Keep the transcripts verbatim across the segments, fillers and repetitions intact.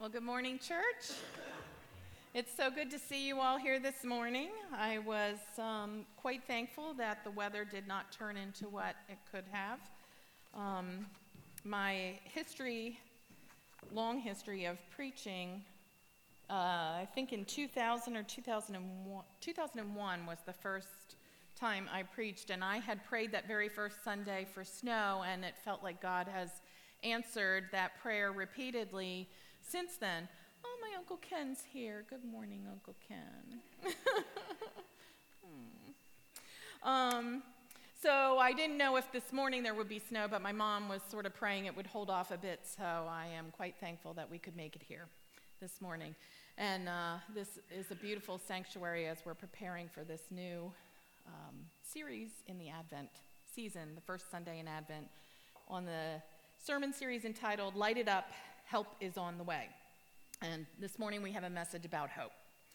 Well, good morning, church. It's so good to see you all here this morning. I was um, quite thankful that the weather did not turn into what it could have. Um, my history, long history of preaching, uh, I think in two thousand or two thousand one, two thousand one was the first time I preached, and I had prayed that very first Sunday for snow, and it felt like God has answered that prayer repeatedly since then. Oh, my Uncle Ken's here. Good morning, Uncle Ken. hmm. um, so I didn't know if this morning there would be snow, but my mom was sort of praying it would hold off a bit, so I am quite thankful that we could make it here this morning. And uh, this is a beautiful sanctuary as we're preparing for this new um, series in the Advent season, the first Sunday in Advent, on the sermon series entitled Light It Up, Help is on the Way. And this morning we have a message about hope.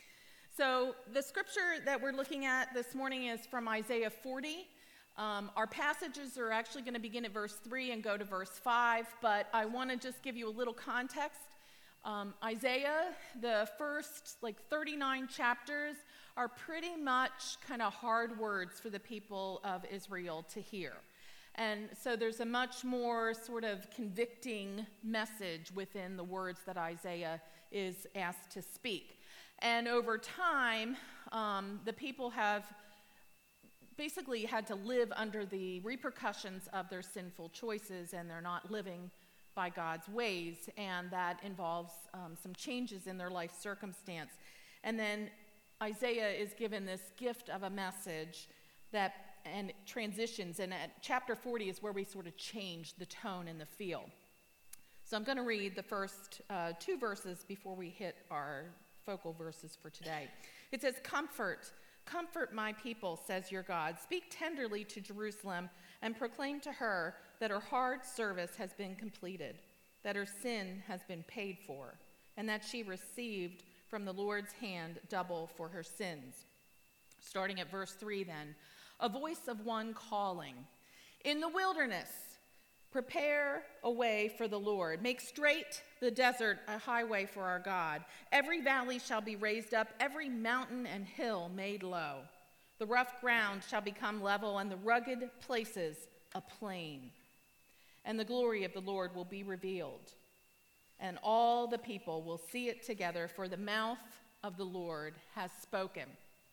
So the scripture that we're looking at this morning is from Isaiah forty. Um, our passages are actually going to begin at verse three and go to verse five, but I want to just give you a little context. Um, Isaiah, the first like thirty-nine chapters, are pretty much kind of hard words for the people of Israel to hear. And so there's a much more sort of convicting message within the words that Isaiah is asked to speak. And over time, um, the people have basically had to live under the repercussions of their sinful choices, and they're not living by God's ways, and that involves um, some changes in their life circumstance. And then Isaiah is given this gift of a message that and it transitions, and at chapter forty is where we sort of change the tone and the feel. So I'm going to read the first uh, two verses before we hit our focal verses for today. It says, "Comfort, comfort my people, says your God. Speak tenderly to Jerusalem and proclaim to her that her hard service has been completed, that her sin has been paid for, and that she received from the Lord's hand double for her sins." Starting at verse three then. "A voice of one calling, in the wilderness, prepare a way for the Lord. Make straight the desert a highway for our God. Every valley shall be raised up, every mountain and hill made low. The rough ground shall become level, and the rugged places a plain. And the glory of the Lord will be revealed, and all the people will see it together, for the mouth of the Lord has spoken."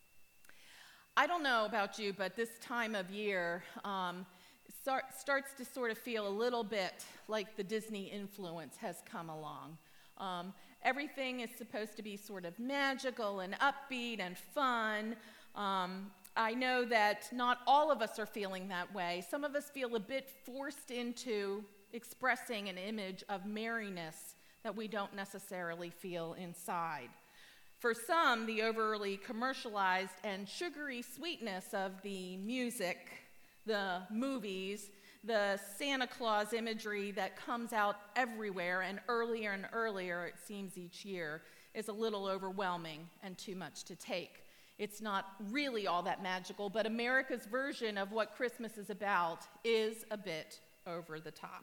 I don't know about you, but this time of year um, start, starts to sort of feel a little bit like the Disney influence has come along. Um, everything is supposed to be sort of magical and upbeat and fun. Um, I know that not all of us are feeling that way. Some of us feel a bit forced into expressing an image of merriness that we don't necessarily feel inside. For some, the overly commercialized and sugary sweetness of the music, the movies, the Santa Claus imagery that comes out everywhere and earlier and earlier, it seems each year, is a little overwhelming and too much to take. It's not really all that magical, but America's version of what Christmas is about is a bit over the top.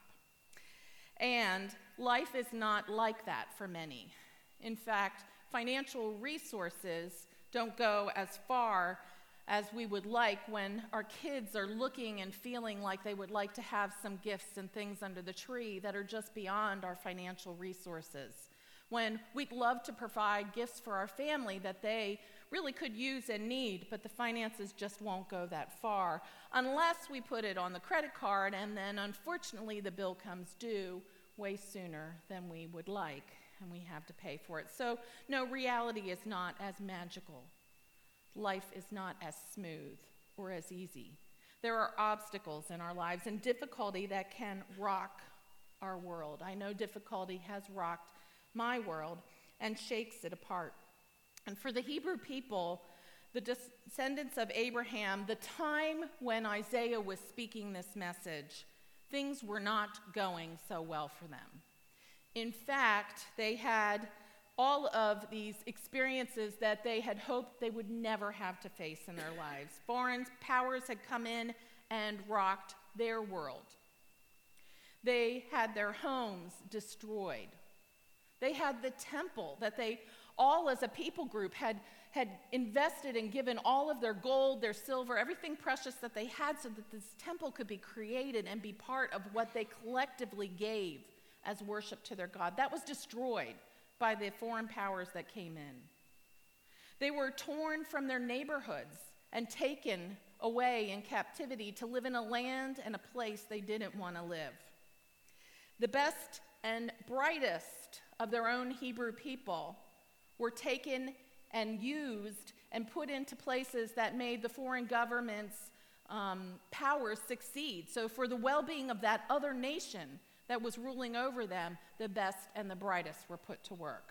And life is not like that for many. In fact, financial resources don't go as far as we would like when our kids are looking and feeling like they would like to have some gifts and things under the tree that are just beyond our financial resources. When we'd love to provide gifts for our family that they really could use and need, but the finances just won't go that far unless we put it on the credit card, and then unfortunately the bill comes due way sooner than we would like, and we have to pay for it. So, no, reality is not as magical. Life is not as smooth or as easy. There are obstacles in our lives and difficulty that can rock our world. I know difficulty has rocked my world and shakes it apart. And for the Hebrew people, the descendants of Abraham, the time when Isaiah was speaking this message, things were not going so well for them. In fact, they had all of these experiences that they had hoped they would never have to face in their lives. Foreign powers had come in and rocked their world. They had their homes destroyed. They had the temple that they all as a people group had, had invested and given all of their gold, their silver, everything precious that they had so that this temple could be created and be part of what they collectively gave as worship to their God. That was destroyed by the foreign powers that came in. They were torn from their neighborhoods and taken away in captivity to live in a land and a place they didn't want to live. The best and brightest of their own Hebrew people were taken and used and put into places that made the foreign government's um, powers succeed. So for the well-being of that other nation that was ruling over them, the best and the brightest were put to work.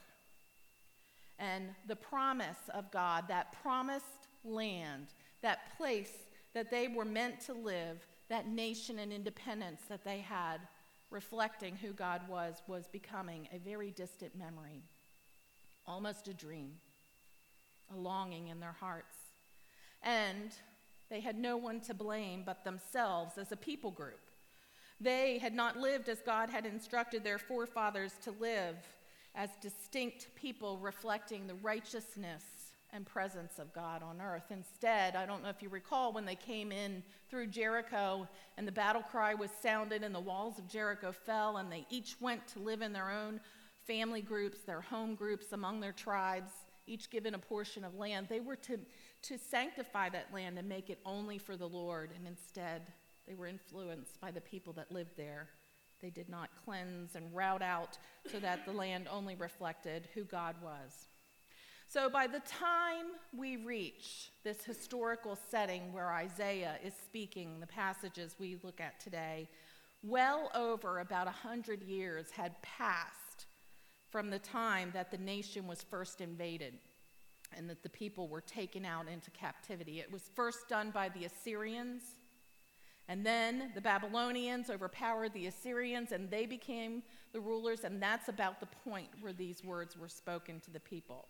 And the promise of God, that promised land, that place that they were meant to live, that nation and independence that they had, reflecting who God was, was becoming a very distant memory, almost a dream, a longing in their hearts. And they had no one to blame but themselves as a people group. They had not lived as God had instructed their forefathers to live, as distinct people reflecting the righteousness and presence of God on earth. Instead, I don't know if you recall when they came in through Jericho and the battle cry was sounded and the walls of Jericho fell and they each went to live in their own family groups, their home groups among their tribes, each given a portion of land. They were to, to sanctify that land and make it only for the Lord, and instead they were influenced by the people that lived there. They did not cleanse and rout out so that the land only reflected who God was. So by the time we reach this historical setting where Isaiah is speaking, the passages we look at today, well over about a hundred years had passed from the time that the nation was first invaded and that the people were taken out into captivity. It was first done by the Assyrians, and then the Babylonians overpowered the Assyrians, and they became the rulers, and that's about the point where these words were spoken to the people.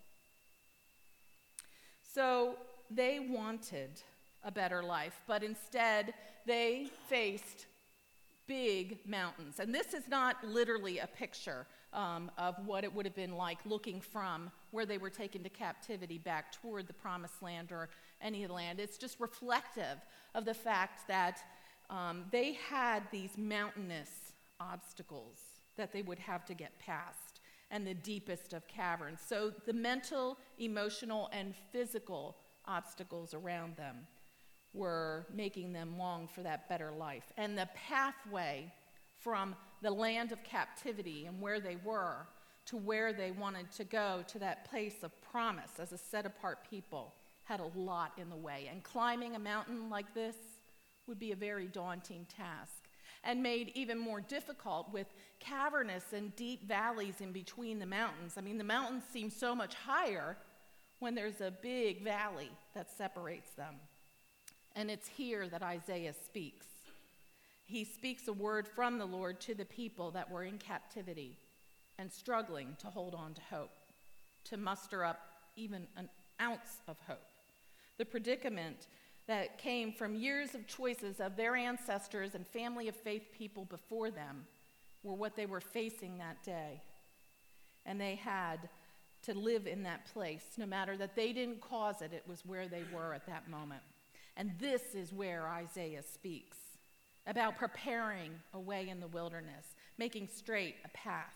So they wanted a better life, but instead they faced big mountains. And this is not literally a picture um, of what it would have been like looking from where they were taken to captivity back toward the promised land or any land. It's just reflective of the fact that um, they had these mountainous obstacles that they would have to get past, and the deepest of caverns. So the mental, emotional, and physical obstacles around them were making them long for that better life. And the pathway from the land of captivity and where they were to where they wanted to go, to that place of promise as a set-apart people, had a lot in the way. And climbing a mountain like this would be a very daunting task, and made even more difficult with cavernous and deep valleys in between the mountains. I mean, the mountains seem so much higher when there's a big valley that separates them. And it's here that Isaiah speaks. He speaks a word from the Lord to the people that were in captivity and struggling to hold on to hope, to muster up even an ounce of hope. The predicament that came from years of choices of their ancestors and family of faith people before them were what they were facing that day. And they had to live in that place. No matter that they didn't cause it, it was where they were at that moment. And this is where Isaiah speaks about preparing a way in the wilderness, making straight a path.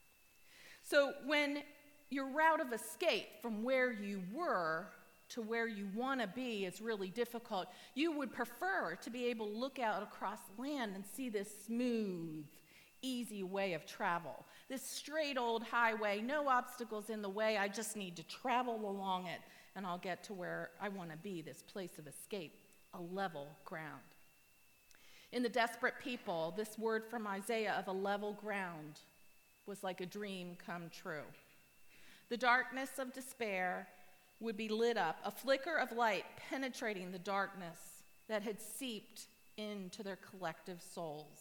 So when your route of escape from where you were to where you want to be is really difficult, you would prefer to be able to look out across land and see this smooth, easy way of travel. This straight old highway, no obstacles in the way, I just need to travel along it and I'll get to where I want to be, this place of escape, a level ground. In the desperate people, this word from Isaiah of a level ground was like a dream come true. The darkness of despair would be lit up, a flicker of light penetrating the darkness that had seeped into their collective souls.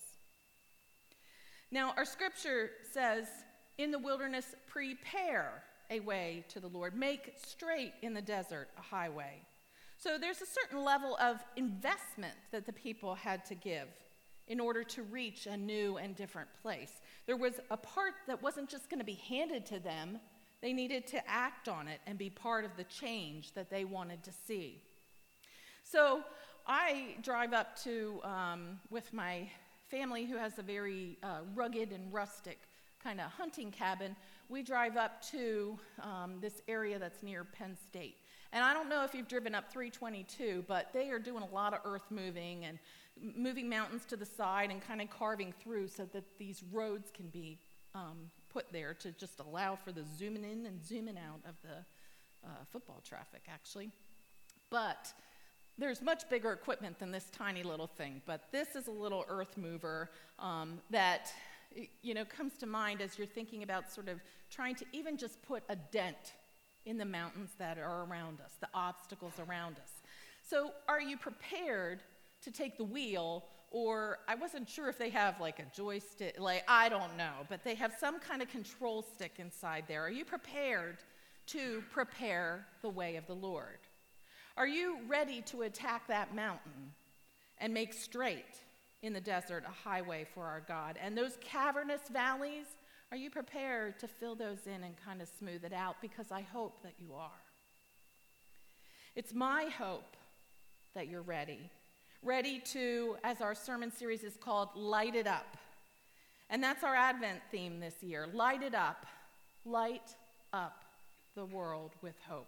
Now, our scripture says, in the wilderness, prepare a way to the Lord. Make straight in the desert a highway. So there's a certain level of investment that the people had to give in order to reach a new and different place. There was a part that wasn't just going to be handed to them. They needed to act on it and be part of the change that they wanted to see. So I drive up to, um, with my family who has a very uh, rugged and rustic kind of hunting cabin, we drive up to um, this area that's near Penn State. And I don't know if you've driven up three twenty-two, but they are doing a lot of earth moving and moving mountains to the side and kind of carving through so that these roads can be um, put there to just allow for the zooming in and zooming out of the uh, football traffic, actually. But there's much bigger equipment than this tiny little thing, but this is a little earth mover um, that, you know, comes to mind as you're thinking about sort of trying to even just put a dent in the mountains that are around us, the obstacles around us. So are you prepared to take the wheel? Or I wasn't sure if they have like a joystick, like I don't know, but they have some kind of control stick inside there. Are you prepared to prepare the way of the Lord? Are you ready to attack that mountain and make straight in the desert a highway for our God? And those cavernous valleys, are you prepared to fill those in and kind of smooth it out? Because I hope that you are. It's my hope that you're ready. Ready to, as our sermon series is called, Light It Up. And that's our Advent theme this year. Light it up. Light up the world with hope.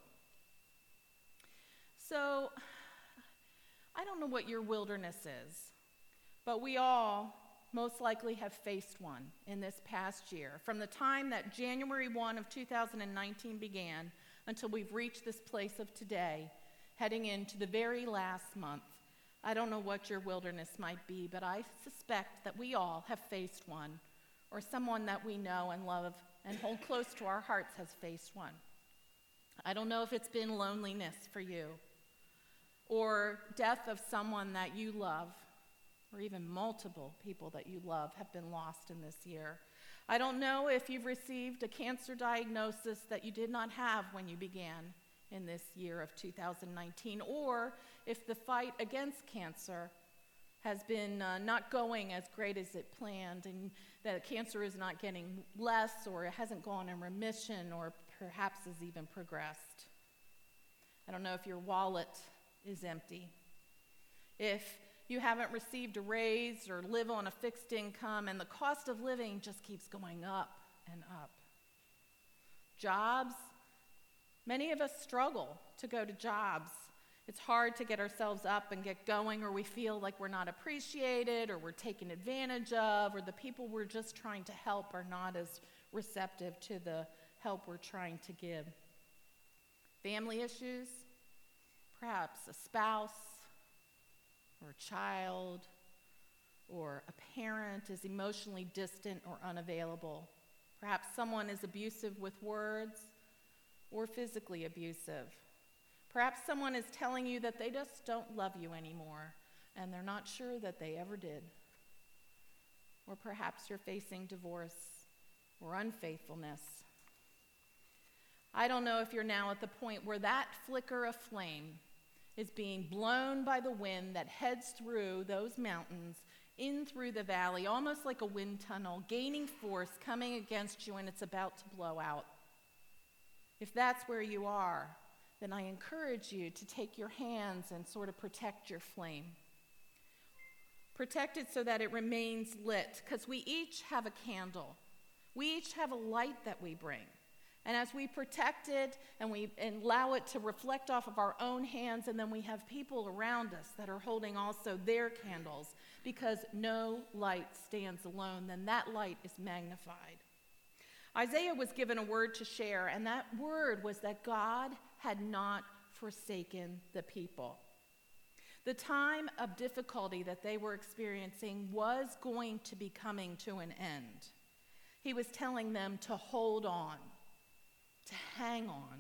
So, I don't know what your wilderness is, but we all most likely have faced one in this past year. From the time that January first of two thousand nineteen began until we've reached this place of today, heading into the very last month. I don't know what your wilderness might be, but I suspect that we all have faced one, or someone that we know and love and hold close to our hearts has faced one. I don't know if it's been loneliness for you, or death of someone that you love, or even multiple people that you love have been lost in this year. I don't know if you've received a cancer diagnosis that you did not have when you began in this year of two thousand nineteen, or if the fight against cancer has been uh, not going as great as it planned, and that cancer is not getting less, or it hasn't gone in remission, or perhaps has even progressed. I don't know if your wallet is empty, if you haven't received a raise or live on a fixed income and the cost of living just keeps going up and up. Jobs, many of us struggle to go to jobs. It's hard to get ourselves up and get going, or we feel like we're not appreciated, or we're taken advantage of, or the people we're just trying to help are not as receptive to the help we're trying to give. Family issues, perhaps a spouse or a child or a parent is emotionally distant or unavailable. Perhaps someone is abusive with words or physically abusive. Perhaps someone is telling you that they just don't love you anymore and they're not sure that they ever did. Or perhaps you're facing divorce or unfaithfulness. I don't know if you're now at the point where that flicker of flame is being blown by the wind that heads through those mountains, in through the valley, almost like a wind tunnel, gaining force, coming against you, and it's about to blow out. If that's where you are, then I encourage you to take your hands and sort of protect your flame. Protect it so that it remains lit, because we each have a candle. We each have a light that we bring. And as we protect it and we and allow it to reflect off of our own hands, and then we have people around us that are holding also their candles, because no light stands alone, then that light is magnified. Isaiah was given a word to share, and that word was that God had not forsaken the people. The time of difficulty that they were experiencing was going to be coming to an end. He was telling them to hold on, to hang on.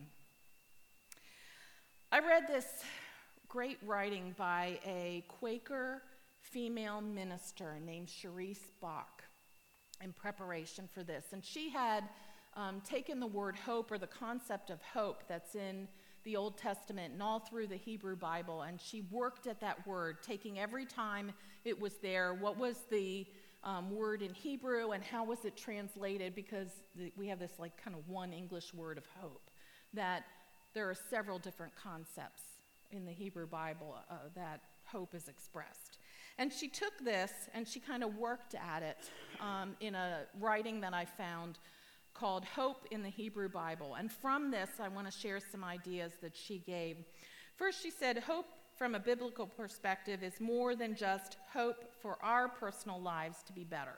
I read this great writing by a Quaker female minister named Sharice Bach in preparation for this. And she had um, taken the word hope, or the concept of hope that's in the Old Testament and all through the Hebrew Bible, and she worked at that word, taking every time it was there, what was the um, word in Hebrew and how was it translated, because the, we have this like kind of one English word of hope, that there are several different concepts in the Hebrew Bible uh, that hope is expressed. And she took this and she kind of worked at it um, in a writing that I found called Hope in the Hebrew Bible. And from this, I want to share some ideas that she gave. First, she said, hope from a biblical perspective is more than just hope for our personal lives to be better.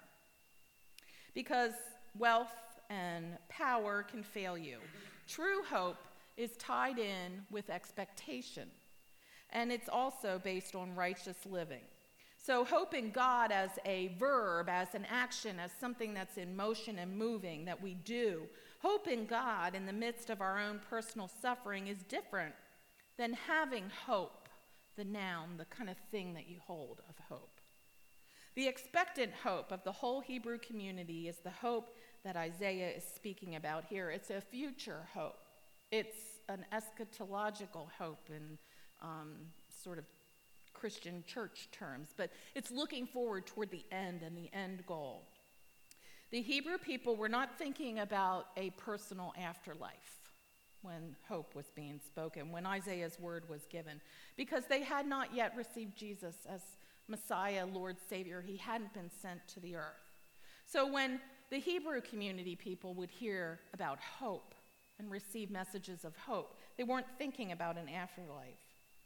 Because wealth and power can fail you. True hope is tied in with expectation. And it's also based on righteous living. So hope in God as a verb, as an action, as something that's in motion and moving that we do. Hope in God in the midst of our own personal suffering is different than having hope, the noun, the kind of thing that you hold of hope. The expectant hope of the whole Hebrew community is the hope that Isaiah is speaking about here. It's a future hope. It's an eschatological hope in um, sort of Christian church terms, but it's looking forward toward the end and the end goal. The Hebrew people were not thinking about a personal afterlife when hope was being spoken, when Isaiah's word was given, because they had not yet received Jesus as Messiah, Lord, Savior. He hadn't been sent to the earth. So when the Hebrew community people would hear about hope and receive messages of hope, they weren't thinking about an afterlife.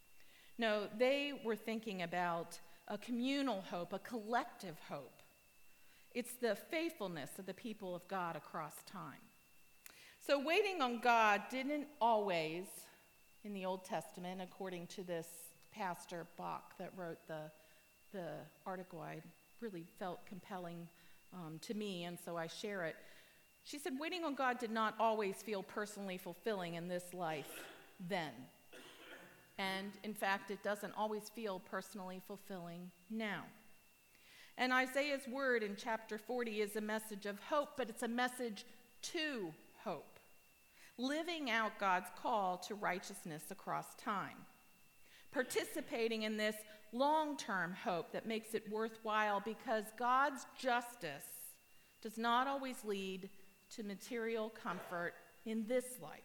No, they were thinking about a communal hope, a collective hope. It's the faithfulness of the people of God across time. So waiting on God didn't always, in the Old Testament, according to this Pastor Bach that wrote the, the article, I really felt compelling um, to me, and so I share it. She said, waiting on God did not always feel personally fulfilling in this life then. And in fact, it doesn't always feel personally fulfilling now. And Isaiah's word in chapter forty is a message of hope, but it's a message to hope, living out God's call to righteousness across time, participating in this long-term hope that makes it worthwhile because God's justice does not always lead to material comfort in this life.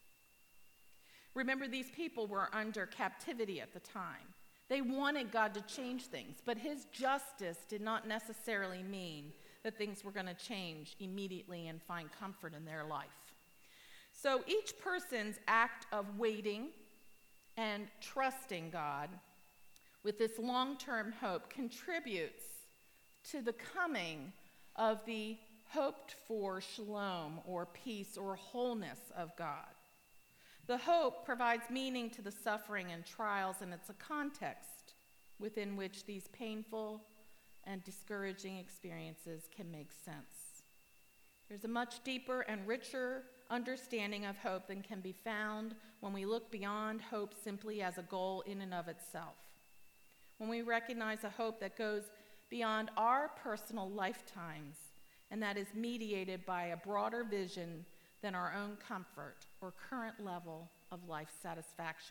Remember, these people were under captivity at the time. They wanted God to change things, but his justice did not necessarily mean that things were going to change immediately and find comfort in their life. So each person's act of waiting and trusting God with this long-term hope contributes to the coming of the hoped-for shalom or peace or wholeness of God. The hope provides meaning to the suffering and trials, and it's a context within which these painful and discouraging experiences can make sense. There's a much deeper and richer understanding of hope than can be found when we look beyond hope simply as a goal in and of itself. When we recognize a hope that goes beyond our personal lifetimes and that is mediated by a broader vision than our own comfort or current level of life satisfaction.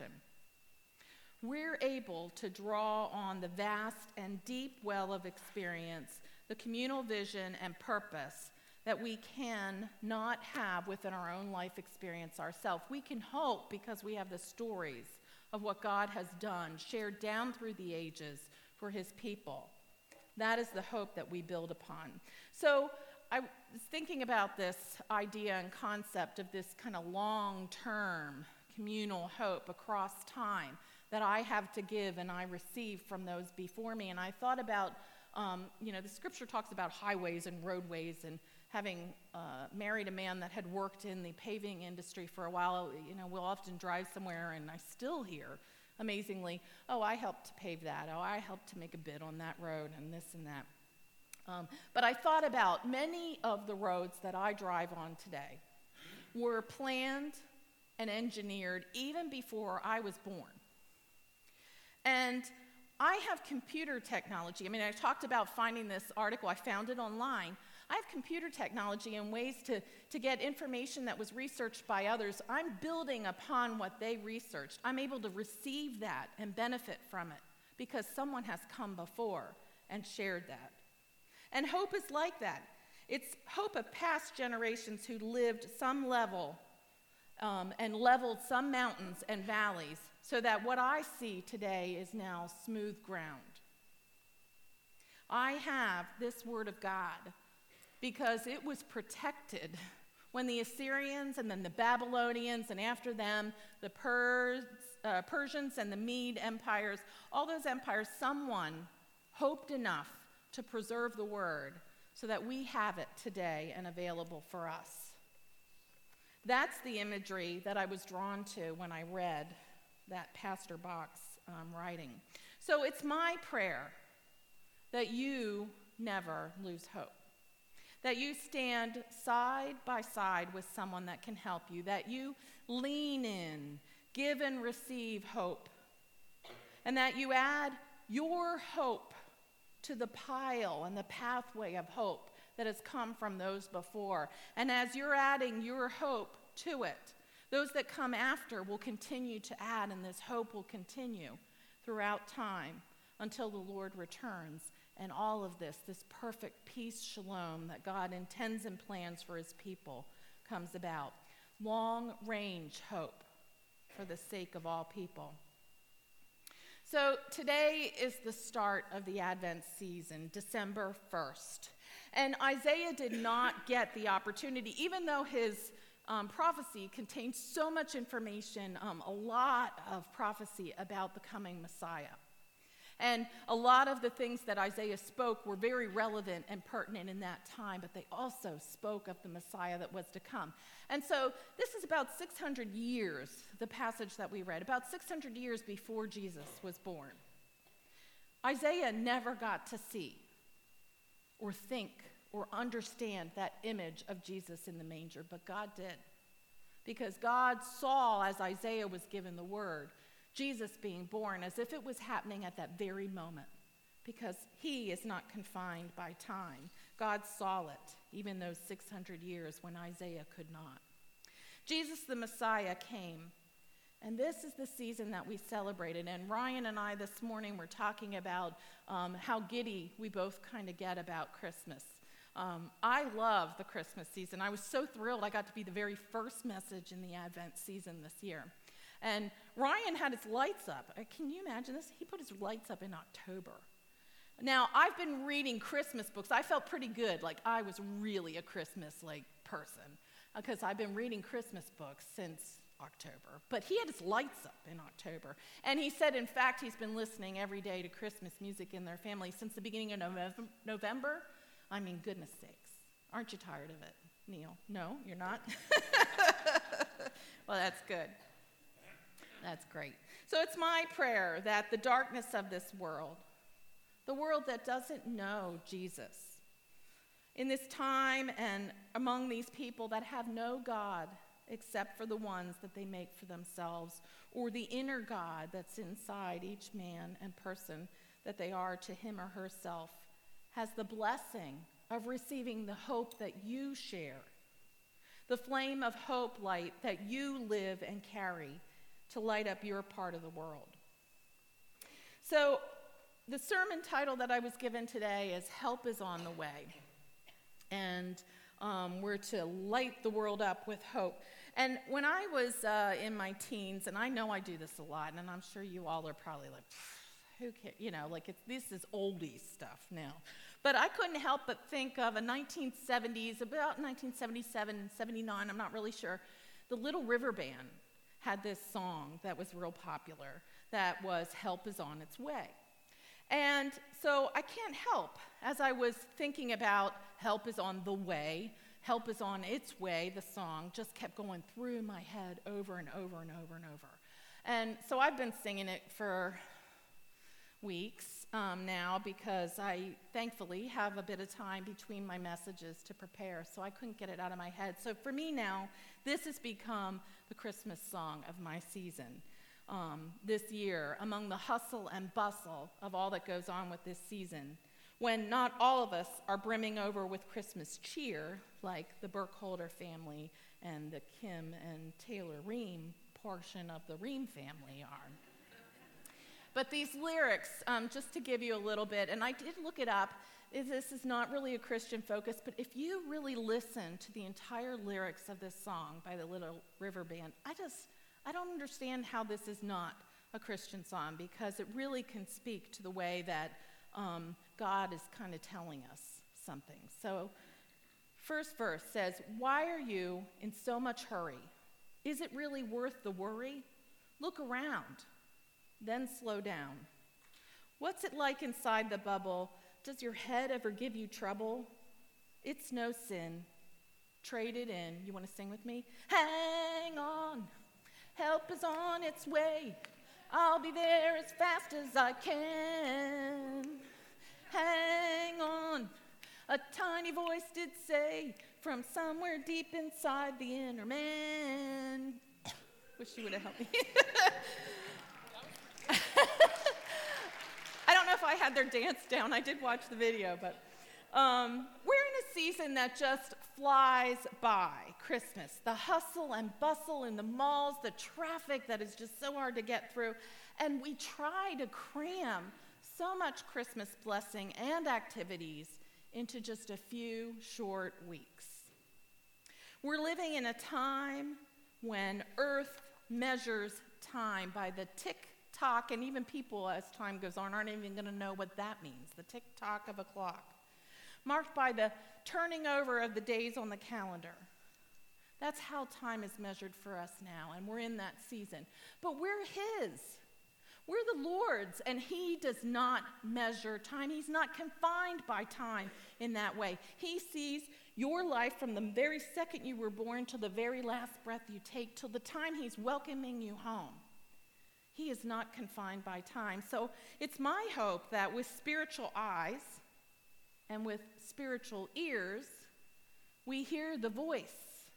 We're able to draw on the vast and deep well of experience, the communal vision and purpose that we can not have within our own life experience ourselves. We can hope because we have the stories of what God has done, shared down through the ages for his people. That is the hope that we build upon. So I was thinking about this idea and concept of this kind of long-term communal hope across time that I have to give and I receive from those before me. And I thought about, um, you know, the scripture talks about highways and roadways, and having uh, married a man that had worked in the paving industry for a while, you know, we'll often drive somewhere and I still hear, amazingly, oh, I helped to pave that. Oh, I helped to make a bid on that road and this and that. Um, but I thought about many of the roads that I drive on today were planned and engineered even before I was born. And I have computer technology. I mean, I talked about finding this article. I found it online. I have computer technology and ways to, to get information that was researched by others. I'm building upon what they researched. I'm able to receive that and benefit from it because someone has come before and shared that. And hope is like that. It's hope of past generations who lived some level um, and leveled some mountains and valleys so that what I see today is now smooth ground. I have this word of God because it was protected when the Assyrians and then the Babylonians and after them the Pers, uh, Persians and the Mede empires, all those empires, someone hoped enough to preserve the word so that we have it today and available for us. That's the imagery that I was drawn to when I read that Pastor Bach's um, writing. So it's my prayer that you never lose hope, that you stand side by side with someone that can help you, that you lean in, give and receive hope, and that you add your hope to the pile and the pathway of hope that has come from those before. And as you're adding your hope to it, those that come after will continue to add, and this hope will continue throughout time until the Lord returns. And all of this, this perfect peace, shalom, that God intends and plans for his people comes about. Long-range hope for the sake of all people. So today is the start of the Advent season, December first. And Isaiah did not get the opportunity, even though his um, prophecy contained so much information, um, a lot of prophecy about the coming Messiah. And a lot of the things that Isaiah spoke were very relevant and pertinent in that time, but they also spoke of the Messiah that was to come. And so this is about six hundred years, the passage that we read, about six hundred years before Jesus was born. Isaiah never got to see or think or understand that image of Jesus in the manger, but God did. Because God saw, as Isaiah was given the word, Jesus being born as if it was happening at that very moment, because he is not confined by time. God saw it, even those six hundred years when Isaiah could not. Jesus the Messiah came, and this is the season that we celebrated. And Ryan and I this morning were talking about um, how giddy we both kind of get about Christmas. Um, I love the Christmas season. I was so thrilled I got to be the very first message in the Advent season this year. And Ryan had his lights up. Can you imagine this? He put his lights up in October. Now, I've been reading Christmas books. I felt pretty good, like I was really a Christmas like person, because I've been reading Christmas books since October. But he had his lights up in October. And he said, in fact, he's been listening every day to Christmas music in their family since the beginning of November. I mean, goodness sakes. Aren't you tired of it, Neil? No, you're not? Well, that's good. That's great. So it's my prayer that the darkness of this world, the world that doesn't know Jesus, in this time and among these people that have no God except for the ones that they make for themselves, or the inner God that's inside each man and person that they are to him or herself, has the blessing of receiving the hope that you share, the flame of hope light that you live and carry to light up your part of the world. So the sermon title that I was given today is Help is on the Way. And um, we're to light the world up with hope. And when I was uh, in my teens, and I know I do this a lot, and I'm sure you all are probably like, who cares? You know, like it's, this is oldie stuff now. But I couldn't help but think of a nineteen seventies, about nineteen seventy-seven, seventy-nine, I'm not really sure, the Little River Band had this song that was real popular that was Help is on its Way. And so I can't help, as I was thinking about help is on the way, help is on its way, the song just kept going through my head over and over and over and over. And so I've been singing it for weeks um, now because I thankfully have a bit of time between my messages to prepare, so I couldn't get it out of my head. So for me now, this has become the Christmas song of my season. Um, this year, among the hustle and bustle of all that goes on with this season, when not all of us are brimming over with Christmas cheer, like the Burkholder family and the Kim and Taylor Ream portion of the Ream family are. But these lyrics, um, just to give you a little bit, and I did look it up, is this is not really a Christian focus, but if you really listen to the entire lyrics of this song by the Little River Band, I just, I don't understand how this is not a Christian song, because it really can speak to the way that um, God is kind of telling us something. So, first verse says, "Why are you in so much hurry? Is it really worth the worry? Look around, then slow down. What's it like inside the bubble? Does your head ever give you trouble? It's no sin. Trade it in." You want to sing with me? Hang on, help is on its way. I'll be there as fast as I can. Hang on, a tiny voice did say from somewhere deep inside the inner man. Wish you would have helped me. I don't know if I had their dance down. I did watch the video, but um, we're in a season that just flies by. Christmas, the hustle and bustle in the malls, the traffic that is just so hard to get through, and we try to cram so much Christmas blessing and activities into just a few short weeks. We're living in a time when Earth measures time by the tick-tock, and even people, as time goes on, aren't even going to know what that means, the tick-tock of a clock, marked by the turning over of the days on the calendar. That's how time is measured for us now, and we're in that season. But we're His. We're the Lord's, and He does not measure time. He's not confined by time in that way. He sees your life from the very second you were born to the very last breath you take, till the time He's welcoming you home. He is not confined by time. So it's my hope that with spiritual eyes and with spiritual ears, we hear the voice,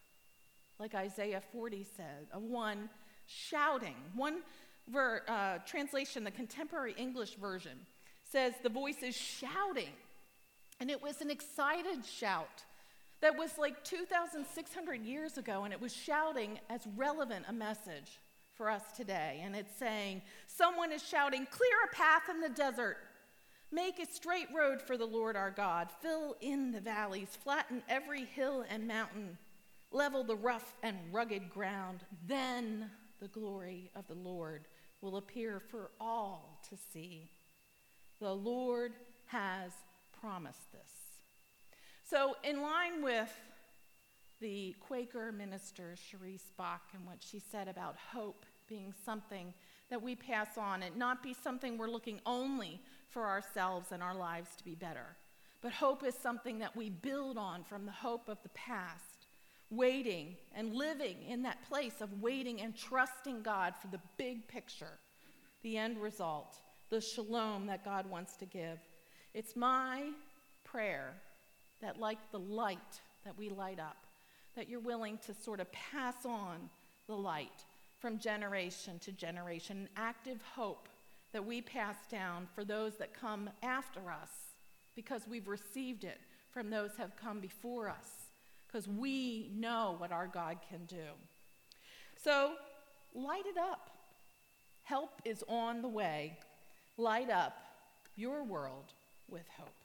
like Isaiah forty said, of one shouting. One ver, uh, translation, the Contemporary English Version, says the voice is shouting. And it was an excited shout that was like two thousand six hundred years ago, and it was shouting as relevant a message for us today. And it's saying, someone is shouting, "Clear a path in the desert. Make a straight road for the Lord our God. Fill in the valleys. Flatten every hill and mountain. Level the rough and rugged ground. Then the glory of the Lord will appear for all to see." The Lord has promised this. So in line with the Quaker minister, Cherise Bach, and what she said about hope being something that we pass on and not be something we're looking only for ourselves and our lives to be better, but hope is something that we build on from the hope of the past, waiting and living in that place of waiting and trusting God for the big picture, the end result, the shalom that God wants to give. It's my prayer that, like the light that we light up, that you're willing to sort of pass on the light from generation to generation, an active hope that we pass down for those that come after us, because we've received it from those who have come before us, because we know what our God can do. So light it up. Help is on the way. Light up your world with hope.